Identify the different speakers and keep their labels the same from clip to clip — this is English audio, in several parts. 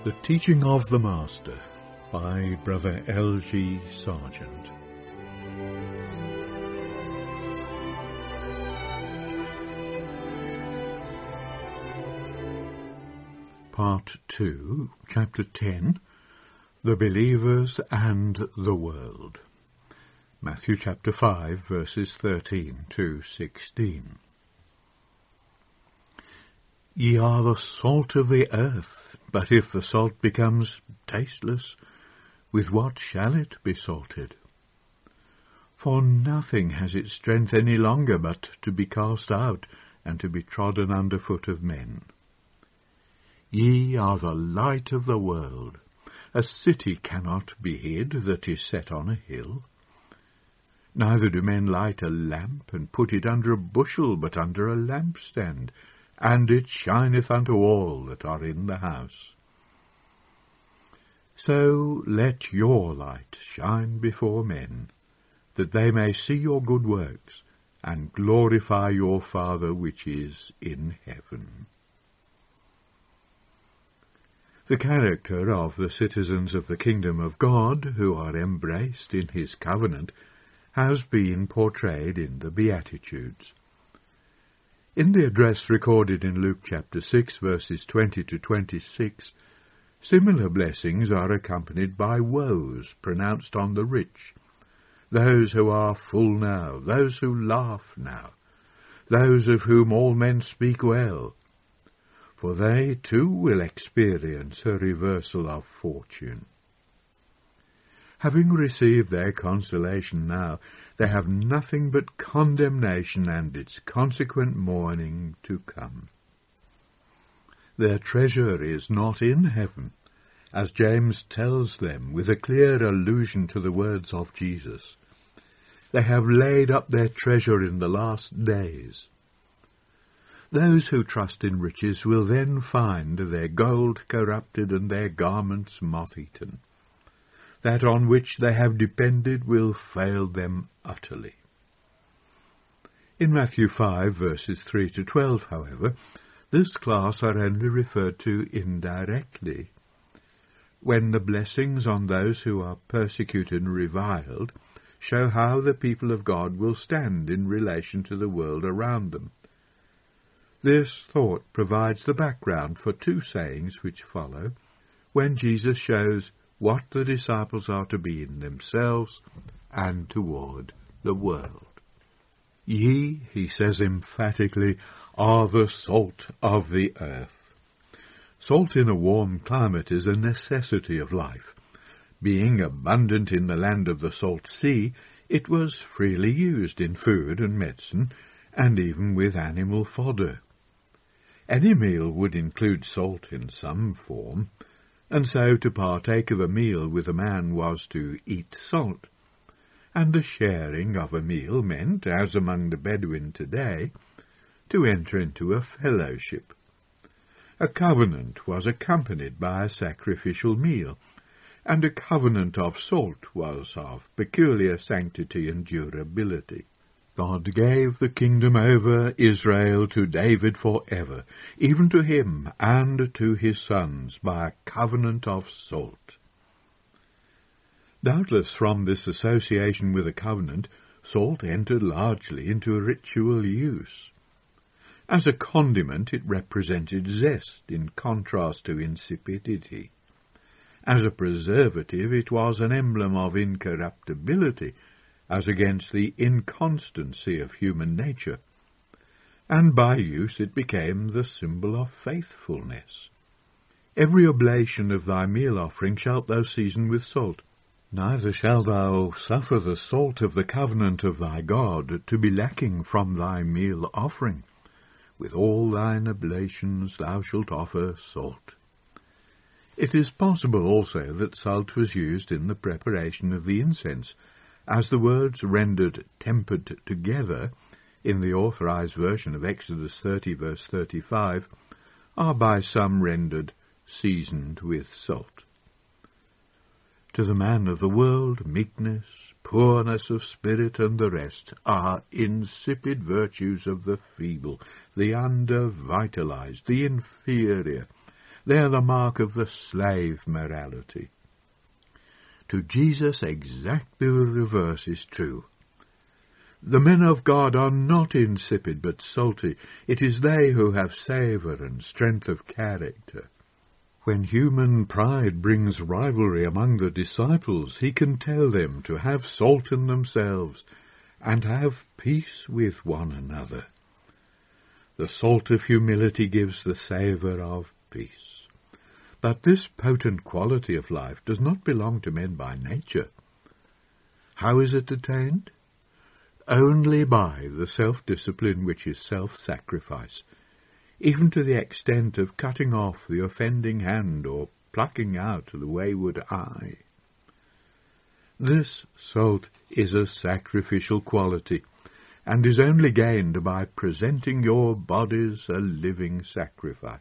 Speaker 1: The Teaching of the Master by Brother L.G. Sargent. Part 2, Chapter 10, The Believers and the World. Matthew chapter 5, verses 13 to 16. Ye are the salt of the earth, but if the salt becomes tasteless, with what shall it be salted? For nothing has its strength any longer but to be cast out, and to be trodden under foot of men. Ye are the light of the world. A city cannot be hid that is set on a hill. Neither do men light a lamp, and put it under a bushel, but under a lampstand, and it shineth unto all that are in the house. So let your light shine before men, that they may see your good works, and glorify your Father which is in heaven. The character of the citizens of the kingdom of God, who are embraced in his covenant, has been portrayed in the Beatitudes. In the address recorded in Luke chapter 6, verses 20 to 26, similar blessings are accompanied by woes pronounced on the rich, those who are full now, those who laugh now, those of whom all men speak well, for they too will experience a reversal of fortune. Having received their consolation now, they have nothing but condemnation and its consequent mourning to come. Their treasure is not in heaven, as James tells them with a clear allusion to the words of Jesus. They have laid up their treasure in the last days. Those who trust in riches will then find their gold corrupted and their garments moth-eaten. That on which they have depended will fail them utterly. In Matthew 5, verses 3 to 12, however, this class are only referred to indirectly. When the blessings on those who are persecuted and reviled show how the people of God will stand in relation to the world around them. This thought provides the background for two sayings which follow, when Jesus shows what the disciples are to be in themselves and toward the world. Ye, he says emphatically, are the salt of the earth. Salt in a warm climate is a necessity of life. Being abundant in the land of the salt sea, it was freely used in food and medicine, and even with animal fodder. Any meal would include salt in some form, and so to partake of a meal with a man was to eat salt, and the sharing of a meal meant, as among the Bedouin today, to enter into a fellowship. A covenant was accompanied by a sacrificial meal, and a covenant of salt was of peculiar sanctity and durability. God gave the kingdom over Israel to David forever, even to him and to his sons, by a covenant of salt. Doubtless from this association with a covenant, salt entered largely into ritual use. As a condiment, it represented zest in contrast to insipidity. As a preservative, it was an emblem of incorruptibility, as against the inconstancy of human nature, and by use it became the symbol of faithfulness. Every oblation of thy meal offering shalt thou season with salt, neither shalt thou suffer the salt of the covenant of thy God to be lacking from thy meal offering. With all thine oblations thou shalt offer salt. It is possible also that salt was used in the preparation of the incense, as the words rendered tempered together in the authorized version of Exodus 30, verse 35, are by some rendered seasoned with salt. To the man of the world, meekness, poorness of spirit, and the rest are insipid virtues of the feeble, the undervitalized, the inferior, They are the mark of the slave morality. To Jesus exactly the reverse is true. The men of God are not insipid but salty. It is they who have savour and strength of character. When human pride brings rivalry among the disciples, he can tell them to have salt in themselves and have peace with one another. The salt of humility gives the savour of peace. But this potent quality of life does not belong to men by nature. How is it attained? Only by the self-discipline which is self-sacrifice, even to the extent of cutting off the offending hand or plucking out the wayward eye. This salt is a sacrificial quality, and is only gained by presenting your bodies a living sacrifice.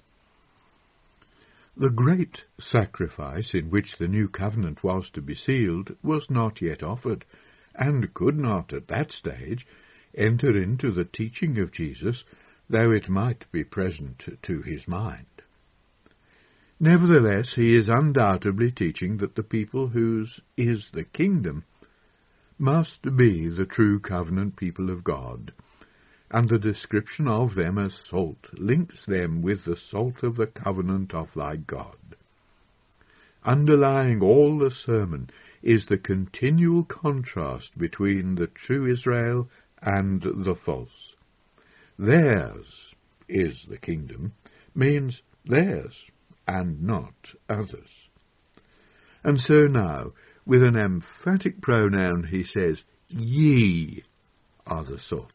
Speaker 1: The great sacrifice in which the new covenant was to be sealed was not yet offered, and could not at that stage enter into the teaching of Jesus, though it might be present to his mind. Nevertheless, he is undoubtedly teaching that the people whose is the kingdom must be the true covenant people of God, and the description of them as salt links them with the salt of the covenant of thy God. Underlying all the sermon is the continual contrast between the true Israel and the false. Theirs is the kingdom means theirs and not others. And so now, with an emphatic pronoun, he says, ye are the salt.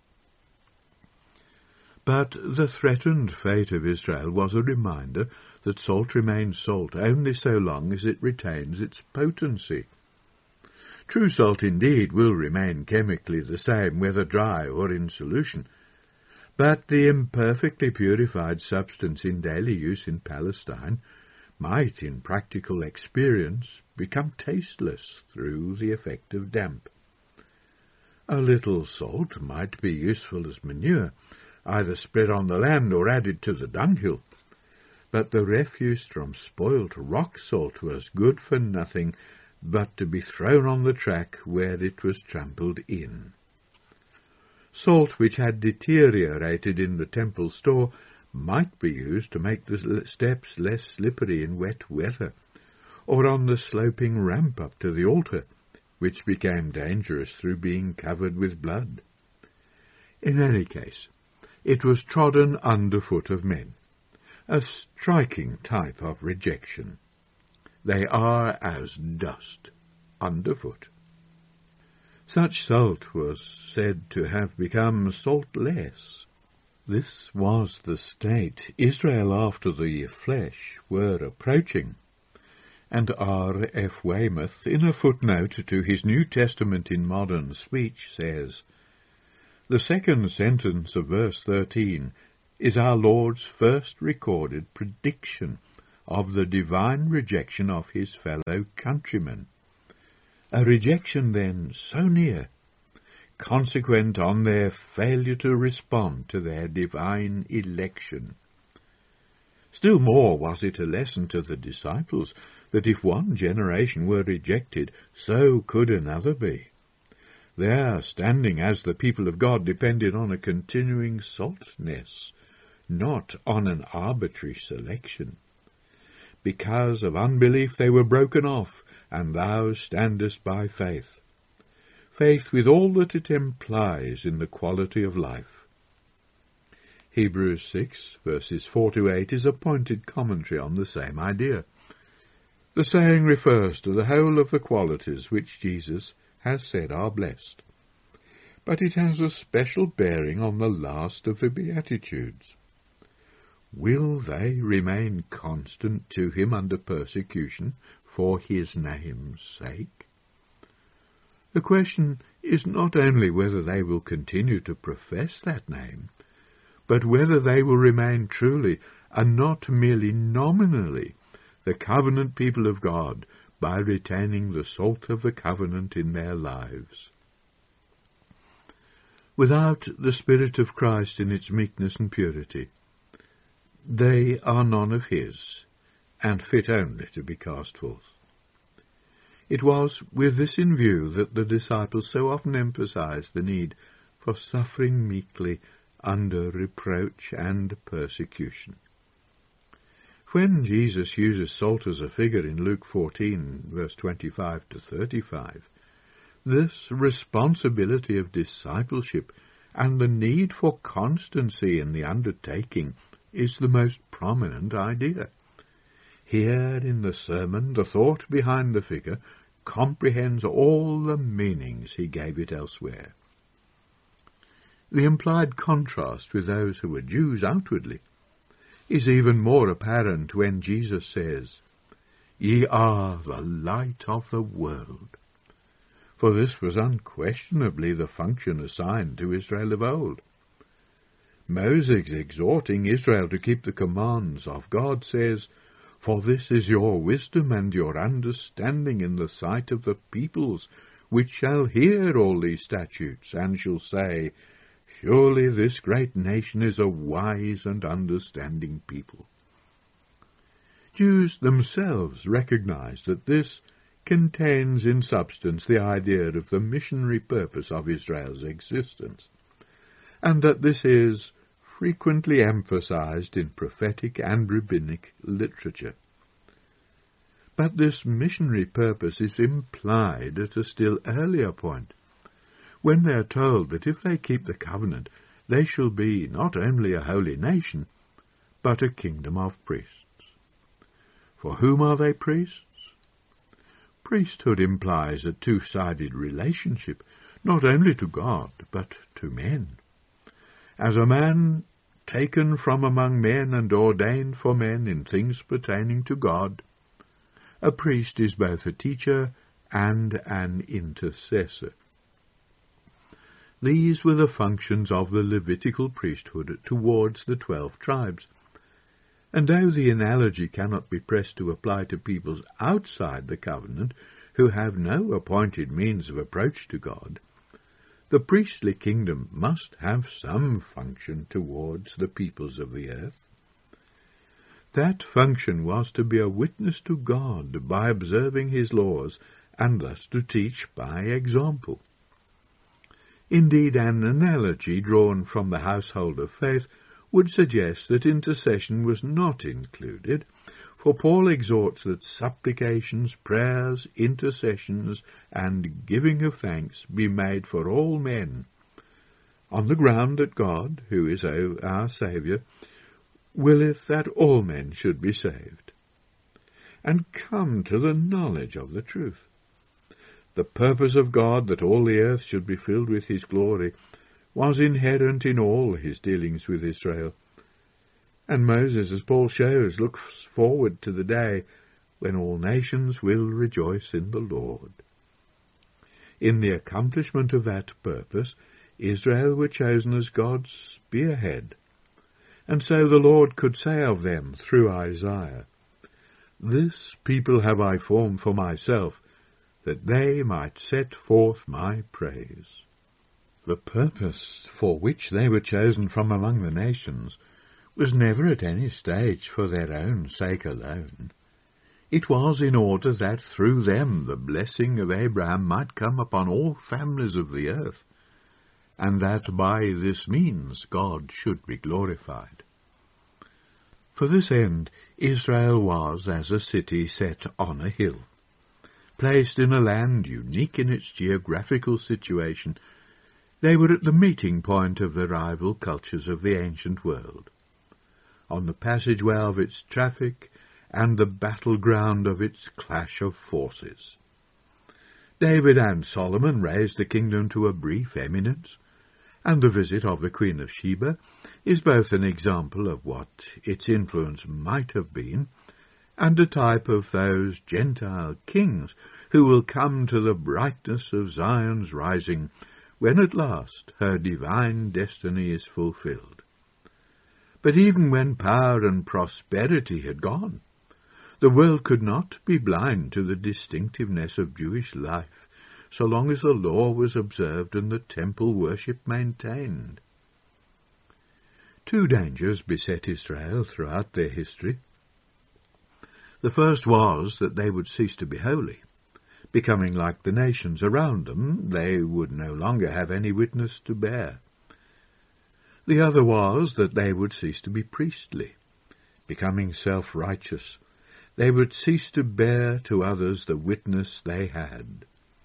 Speaker 1: But the threatened fate of Israel was a reminder that salt remains salt only so long as it retains its potency. True salt indeed will remain chemically the same, whether dry or in solution, but the imperfectly purified substance in daily use in Palestine might, in practical experience, become tasteless through the effect of damp. A little salt might be useful as manure, either spread on the land or added to the dunghill, but the refuse from spoilt rock salt was good for nothing but to be thrown on the track where it was trampled in. Salt which had deteriorated in the temple store might be used to make the steps less slippery in wet weather, or on the sloping ramp up to the altar, which became dangerous through being covered with blood. In any case, it was trodden underfoot of men, a striking type of rejection. They are as dust underfoot. Such salt was said to have become saltless. This was the state Israel after the flesh were approaching, and R. F. Weymouth, in a footnote to his New Testament in Modern Speech, says, the second sentence of verse 13 is our Lord's first recorded prediction of the divine rejection of his fellow countrymen. A rejection then so near, consequent on their failure to respond to their divine election. Still more was it a lesson to the disciples that if one generation were rejected, so could another be. Their standing as the people of God depended on a continuing saltness, not on an arbitrary selection. Because of unbelief they were broken off, and thou standest by faith. Faith with all that it implies in the quality of life. Hebrews 6, verses 4-8 is a pointed commentary on the same idea. The saying refers to the whole of the qualities which Jesus has said are blessed, but it has a special bearing on the last of the Beatitudes. Will they remain constant to him under persecution for his name's sake? The question is not only whether they will continue to profess that name, but whether they will remain truly, and not merely nominally, the covenant people of God by retaining the salt of the covenant in their lives. Without the Spirit of Christ in its meekness and purity, They are none of his, and fit only to be cast forth. It was with this in view that the disciples so often emphasized the need for suffering meekly under reproach and persecution. When Jesus uses salt as a figure in Luke 14, verse 25 to 35, this responsibility of discipleship and the need for constancy in the undertaking is the most prominent idea. Here in the sermon, the thought behind the figure comprehends all the meanings he gave it elsewhere. The implied contrast with those who were Jews outwardly is even more apparent when Jesus says, "Ye are the light of the world." For this was unquestionably the function assigned to Israel of old. Moses, exhorting Israel to keep the commands of God, says, "For this is your wisdom and your understanding in the sight of the peoples, which shall hear all these statutes, and shall say, Surely this great nation is a wise and understanding people." Jews themselves recognize that this contains in substance the idea of the missionary purpose of Israel's existence, and that this is frequently emphasized in prophetic and rabbinic literature. But this missionary purpose is implied at a still earlier point, when they are told that if they keep the covenant, they shall be not only a holy nation, but a kingdom of priests. For whom are they priests? Priesthood implies a two-sided relationship, not only to God, but to men. As a man taken from among men and ordained for men in things pertaining to God, a priest is both a teacher and an intercessor. These were the functions of the Levitical priesthood towards the 12 tribes. And though the analogy cannot be pressed to apply to peoples outside the covenant who have no appointed means of approach to God, the priestly kingdom must have some function towards the peoples of the earth. That function was to be a witness to God by observing his laws, and thus to teach by example. Indeed, an analogy drawn from the household of faith would suggest that intercession was not included, for Paul exhorts that supplications, prayers, intercessions, and giving of thanks be made for all men, on the ground that God, who is our Saviour, willeth that all men should be saved, and come to the knowledge of the truth. The purpose of God that all the earth should be filled with his glory was inherent in all his dealings with Israel. And Moses, as Paul shows, looks forward to the day when all nations will rejoice in the Lord. In the accomplishment of that purpose, Israel were chosen as God's spearhead, and so the Lord could say of them through Isaiah, "This people have I formed for myself, that they might set forth my praise." The purpose for which they were chosen from among the nations was never at any stage for their own sake alone. It was in order that through them the blessing of Abraham might come upon all families of the earth, and that by this means God should be glorified. For this end Israel was as a city set on a hill, placed in a land unique in its geographical situation. They were at the meeting point of the rival cultures of the ancient world, on the passageway of its traffic and the battleground of its clash of forces. David and Solomon raised the kingdom to a brief eminence, and the visit of the Queen of Sheba is both an example of what its influence might have been, and a type of those Gentile kings who will come to the brightness of Zion's rising, when at last her divine destiny is fulfilled. But even when power and prosperity had gone, the world could not be blind to the distinctiveness of Jewish life, so long as the law was observed and the temple worship maintained. Two dangers beset Israel throughout their history. The first was that they would cease to be holy. Becoming like the nations around them, they would no longer have any witness to bear. The other was that they would cease to be priestly. Becoming self-righteous, they would cease to bear to others the witness they had.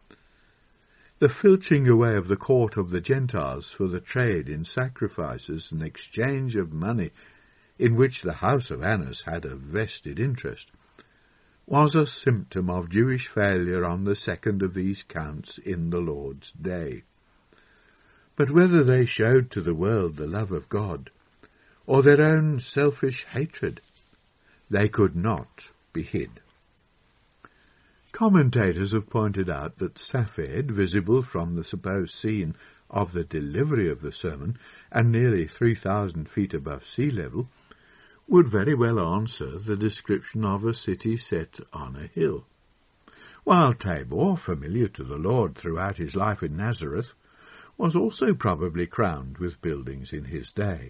Speaker 1: The filching away of the court of the Gentiles for the trade in sacrifices and exchange of money, in which the house of Annas had a vested interest, was a symptom of Jewish failure on the second of these counts in the Lord's day. But whether they showed to the world the love of God, or their own selfish hatred, they could not be hid. Commentators have pointed out that Safed, visible from the supposed scene of the delivery of the sermon, and nearly 3,000 feet above sea level, would very well answer the description of a city set on a hill, while Tabor, familiar to the Lord throughout his life in Nazareth, was also probably crowned with buildings in his day.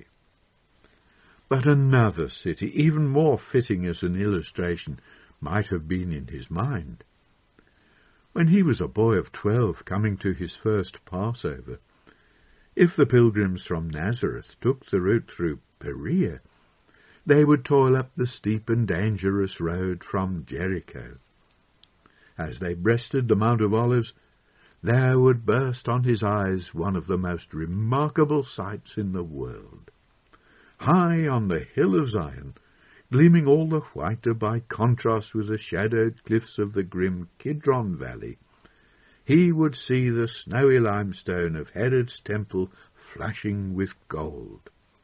Speaker 1: But another city, even more fitting as an illustration, might have been in his mind. When he was a boy of 12 coming to his first Passover, if the pilgrims from Nazareth took the route through Perea, they would toil up the steep and dangerous road from Jericho. As they breasted the Mount of Olives, there would burst on his eyes one of the most remarkable sights in the world. High on the hill of Zion, gleaming all the whiter by contrast with the shadowed cliffs of the grim Kidron Valley, he would see the snowy limestone of Herod's temple flashing with gold.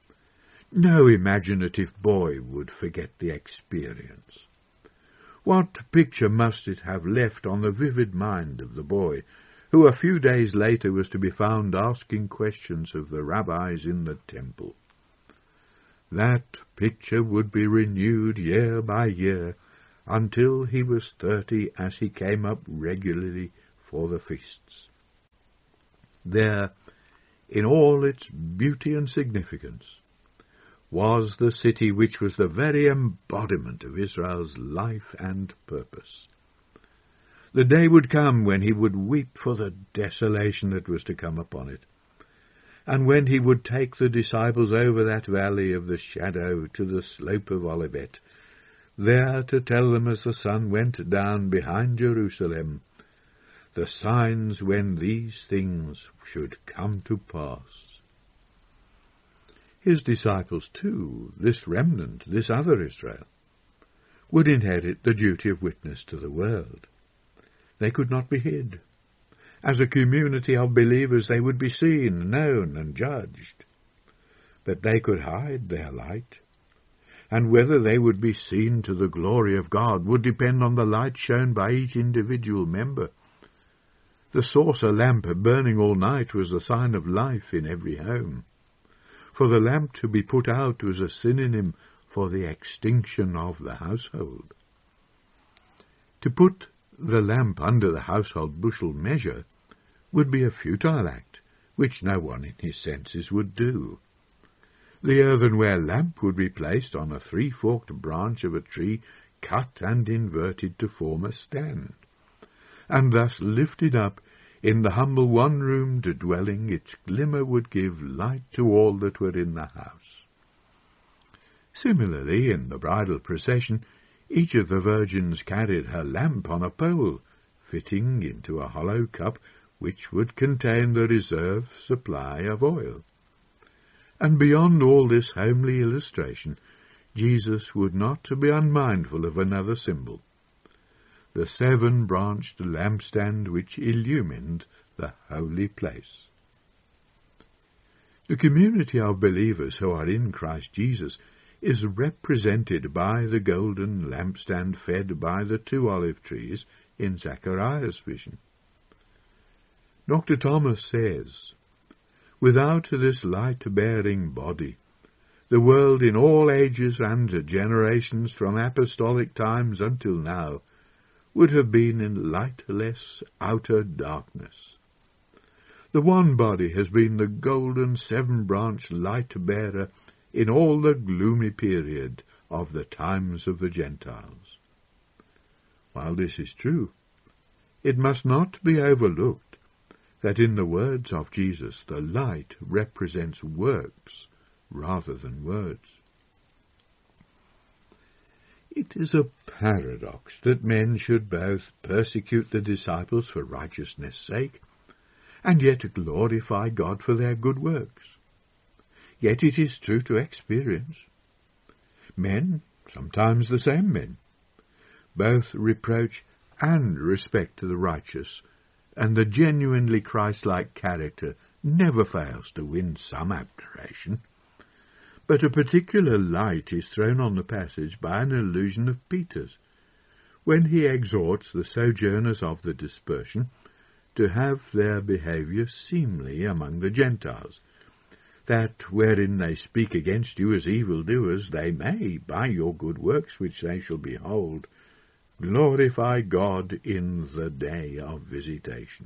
Speaker 1: No imaginative boy would forget the experience. What picture must it have left on the vivid mind of the boy, who a few days later was to be found asking questions of the rabbis in the temple? That picture would be renewed year by year until he was 30, as he came up regularly for the feasts. There, in all its beauty and significance, was the city which was the very embodiment of Israel's life and purpose. The day would come when he would weep for the desolation that was to come upon it, and when he would take the disciples over that valley of the shadow to the slope of Olivet, there to tell them as the sun went down behind Jerusalem, the signs when these things should come to pass. His disciples, too, this remnant, this other Israel, would inherit the duty of witness to the world. They could not be hid. As a community of believers, they would be seen, known, and judged. But they could hide their light, and whether they would be seen to the glory of God would depend on the light shown by each individual member. The saucer lamp burning all night was a sign of life in every home. For the lamp to be put out was a synonym for the extinction of the household. To put the lamp under the household bushel measure would be a futile act, which no one in his senses would do. The earthenware lamp would be placed on a three-forked branch of a tree, cut and inverted to form a stand, and thus lifted up in the humble one-roomed dwelling, its glimmer would give light to all that were in the house. Similarly, in the bridal procession, each of the virgins carried her lamp on a pole, fitting into a hollow cup which would contain the reserve supply of oil. And beyond all this homely illustration, Jesus would not be unmindful of another symbol, the seven-branched lampstand which illumined the holy place. The community of believers who are in Christ Jesus is represented by the golden lampstand fed by the two olive trees in Zechariah's vision. Dr. Thomas says, "Without this light-bearing body, the world in all ages and generations from apostolic times until now would have been in lightless outer darkness. The one body has been the golden seven-branched light-bearer in all the gloomy period of the times of the Gentiles. While this is true, it must not be overlooked that in the words of Jesus the light represents works rather than words. It is a paradox that men should both persecute the disciples for righteousness' sake, and yet glorify God for their good works. Yet it is true to experience. Men, sometimes the same men, both reproach and respect the righteous, and the genuinely Christ-like character never fails to win some admiration. But a particular light is thrown on the passage by an allusion of Peter's, when he exhorts the sojourners of the dispersion to have their behaviour seemly among the Gentiles, that wherein they speak against you as evildoers, they may, by your good works which they shall behold, glorify God in the day of visitation.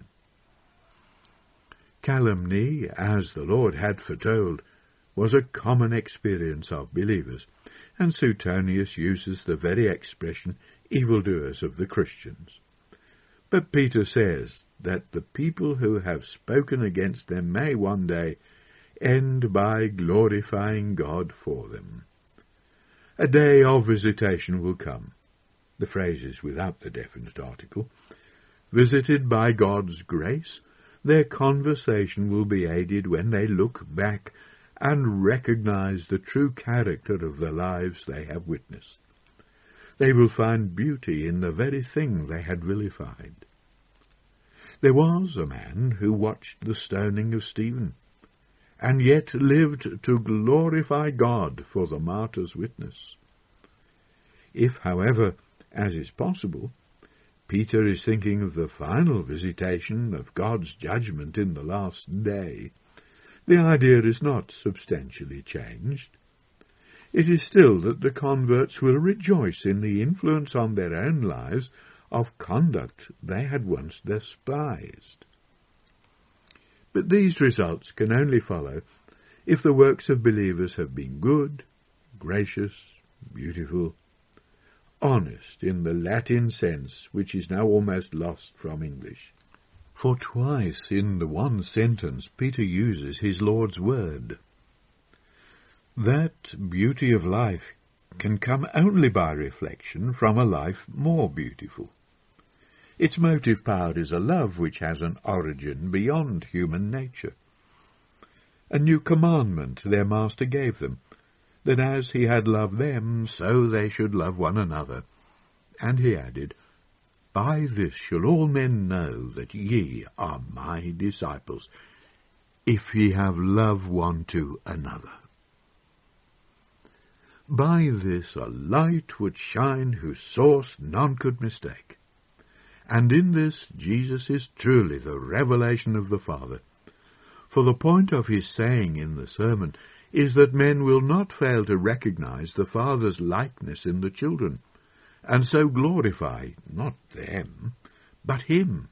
Speaker 1: Calumny, as the Lord had foretold, was a common experience of believers, and Suetonius uses the very expression evildoers of the Christians. But Peter says that the people who have spoken against them may one day end by glorifying God for them. A day of visitation will come. The phrase is without the definite article. Visited by God's grace, their conversation will be aided when they look back and recognize the true character of the lives they have witnessed. They will find beauty in the very thing they had vilified. There was a man who watched the stoning of Stephen, and yet lived to glorify God for the martyr's witness. If, however, as is possible, Peter is thinking of the final visitation of God's judgment in the last day, the idea is not substantially changed. It is still that the converts will rejoice in the influence on their own lives of conduct they had once despised. But these results can only follow if the works of believers have been good, gracious, beautiful, honest in the Latin sense which is now almost lost from English. For twice in the one sentence Peter uses his Lord's word. That beauty of life can come only by reflection from a life more beautiful. Its motive power is a love which has an origin beyond human nature. A new commandment their Master gave them, that as he had loved them, so they should love one another. And he added, By this shall all men know that ye are my disciples, if ye have love one to another. By this a light would shine whose source none could mistake. And in this Jesus is truly the revelation of the Father. For the point of his saying in the sermon is that men will not fail to recognize the Father's likeness in the children, and so glorify not them, but him.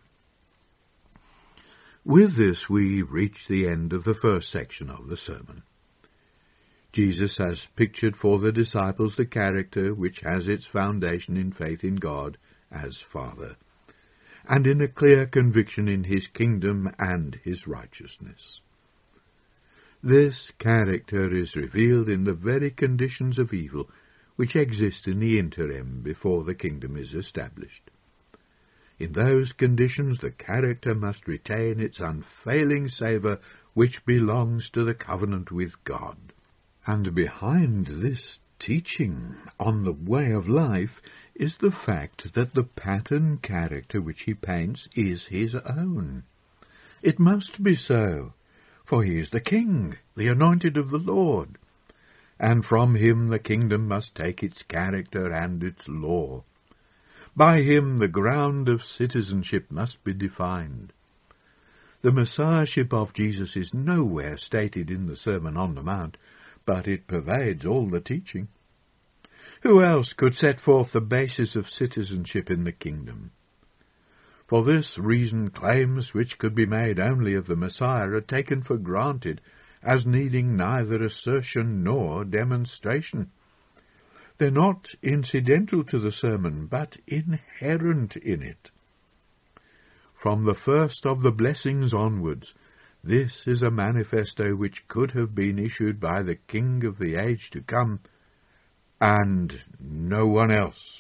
Speaker 1: With this we reach the end of the first section of the sermon. Jesus has pictured for the disciples the character which has its foundation in faith in God as Father, and in a clear conviction in his kingdom and his righteousness. This character is revealed in the very conditions of evil which exist in the interim before the kingdom is established. In those conditions the character must retain its unfailing savour which belongs to the covenant with God. And behind this teaching on the way of life is the fact that the pattern character which he paints is his own. It must be so, for he is the King, the anointed of the Lord, and from him the kingdom must take its character and its law. By him the ground of citizenship must be defined. The Messiahship of Jesus is nowhere stated in the Sermon on the Mount, but it pervades all the teaching. Who else could set forth the basis of citizenship in the kingdom? For this reason claims which could be made only of the Messiah are taken for granted as needing neither assertion nor demonstration. They're not incidental to the sermon, but inherent in it. From the first of the blessings onwards, this is a manifesto which could have been issued by the King of the age to come, and no one else.